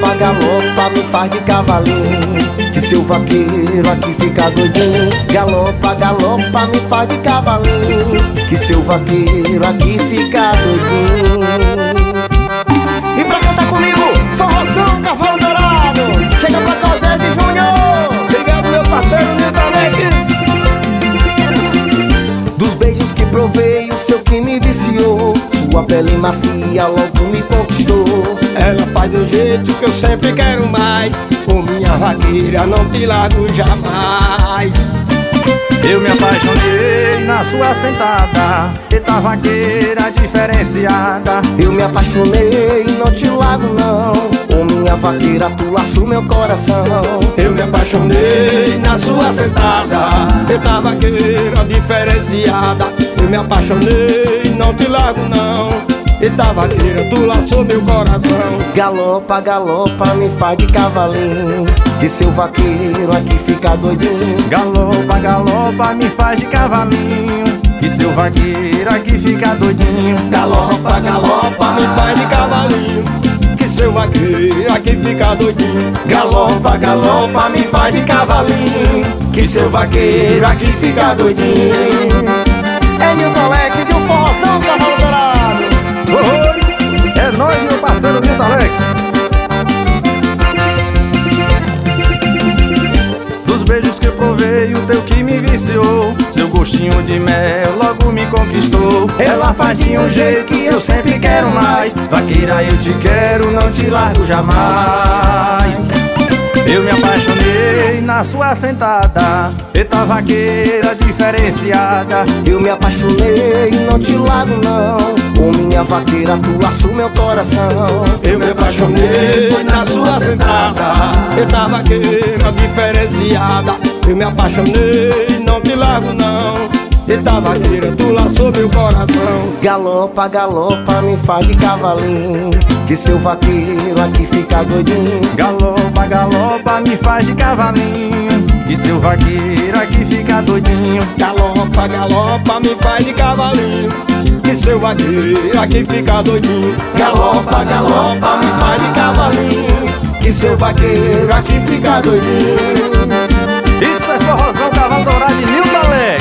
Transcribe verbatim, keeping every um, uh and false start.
Galopa, galopa, me faz de cavalinho, que seu vaqueiro aqui fica doidinho. Galopa, galopa, me faz de cavalinho, que seu vaqueiro aqui fica doidinho. E pra cantar comigo, forrozão, cavalo dourado, chega pra cá, Zé Júnior. Obrigado, meu parceiro Nilton Alex. Dos beijos que provei, o seu que me viciou, sua pele macia logo me conquistou. Ela faz do jeito que eu sempre quero mais, ô minha vaqueira, não te largo jamais. Eu me apaixonei na sua sentada, eita vaqueira diferenciada. Eu me apaixonei, não te largo não, ô minha vaqueira, tu laço meu coração. Eu me apaixonei na sua sentada, eita vaqueira diferenciada. Eu me apaixonei, não te largo não, eita vaqueira, tu laçou meu coração. Galopa, galopa, me faz de cavalinho, que seu vaqueiro aqui fica doidinho. Galopa, galopa, me faz de cavalinho, que seu vaqueiro aqui fica doidinho. Galopa, galopa, me faz de cavalinho, que seu vaqueiro aqui fica doidinho. Galopa, galopa, me faz de cavalinho, que seu vaqueiro aqui fica doidinho. É Nilton Alex e o forrozão, cavalo dourado. Oi, é nóis, meu parceiro Nilton Alex. Dos beijos que eu provei, o teu que me viciou, seu gostinho de mel logo me conquistou. Ela faz de um jeito que eu sempre quero mais, vaqueira, eu te quero, não te largo jamais. Eu me apaixonei na sua sentada, eita vaqueira diferenciada. Eu me apaixonei, não te largo não, ô minha vaqueira, tu laço meu coração. Eu me apaixonei na sua sentada, eita vaqueira diferenciada. Eu me apaixonei, não te largo não, eita vaqueira, tu laçou meu coração. Galopa, galopa, me faz de cavalinho, que seu vaqueiro aqui fica doidinho. Galopa, galopa, me faz de cavalinho, que seu vaqueiro aqui fica doidinho. Galopa, galopa, me faz de cavalinho, que seu vaqueiro aqui fica doidinho. Galopa, galopa, me faz de cavalinho, que seu vaqueiro aqui fica doidinho. Isso é forrozão, cavalo dourado de Nilton Alex.